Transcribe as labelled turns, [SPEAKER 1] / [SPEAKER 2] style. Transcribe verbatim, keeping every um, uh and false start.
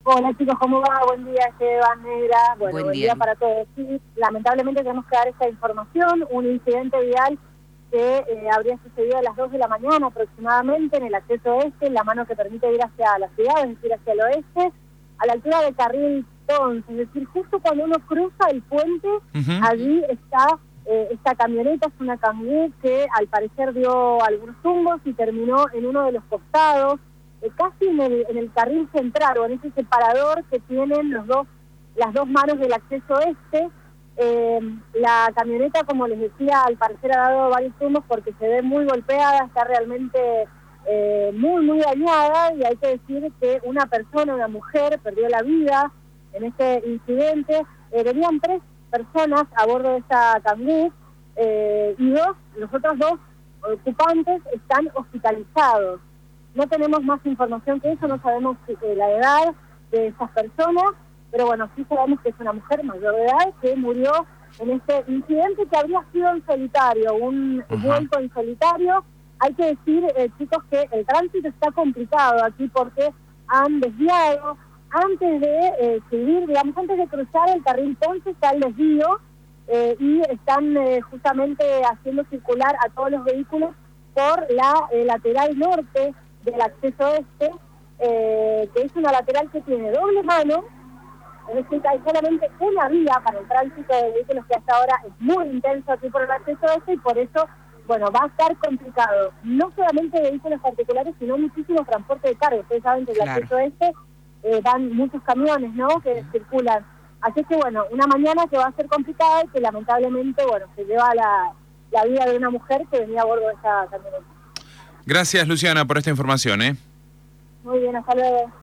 [SPEAKER 1] Hola chicos, ¿cómo va? Buen día, Esteban, Negra. Bueno,
[SPEAKER 2] buen,
[SPEAKER 1] buen
[SPEAKER 2] día.
[SPEAKER 1] día para todos. Sí, lamentablemente tenemos que dar esta información, un incidente vial que eh, habría sucedido a las dos de la mañana aproximadamente en el acceso este, en la mano que permite ir hacia la ciudad, es decir, hacia el oeste, a la altura de Carril Ponce, es decir, justo cuando uno cruza el puente, uh-huh. allí está eh, esta camioneta, es una Kangoo que al parecer dio algunos tumbos y terminó en uno de los costados, eh, casi en el, en el carril central o en ese separador que tienen los dos, las dos manos del acceso este. Eh, la camioneta, como les decía, al parecer ha dado varios tumbos porque se ve muy golpeada, está realmente eh, muy, muy dañada, y hay que decir que una persona, una mujer, perdió la vida en este incidente. Eh, venían tres personas a bordo de esta Kangoo eh, y dos, los otros dos ocupantes están hospitalizados. No tenemos más información que eso, no sabemos eh, la edad de esas personas, pero bueno, sí sabemos que es una mujer mayor de edad que murió en este incidente que habría sido en solitario, un uh-huh. vuelco en solitario. Hay que decir, eh, chicos, que el tránsito está complicado aquí porque han desviado, antes de eh, subir, digamos, antes de cruzar el carril Ponce está el desvío eh, y están eh, justamente haciendo circular a todos los vehículos por la eh, lateral norte del acceso este, eh, que es una lateral que tiene doble mano. Es decir, que hay solamente una vía para el tránsito de vehículos que hasta ahora es muy intenso aquí por el acceso este, y por eso, bueno, va a estar complicado. No solamente vehículos particulares, sino muchísimos transportes de carga. Ustedes saben que el claro. acceso este eh, van muchos camiones, ¿no?, que circulan. Así que, bueno, una mañana que va a ser complicada y que lamentablemente, bueno, se lleva la, la vida de una mujer que venía a bordo de esa camioneta.
[SPEAKER 3] Gracias, Luciana, por esta información, ¿eh?
[SPEAKER 1] Muy bien, hasta luego.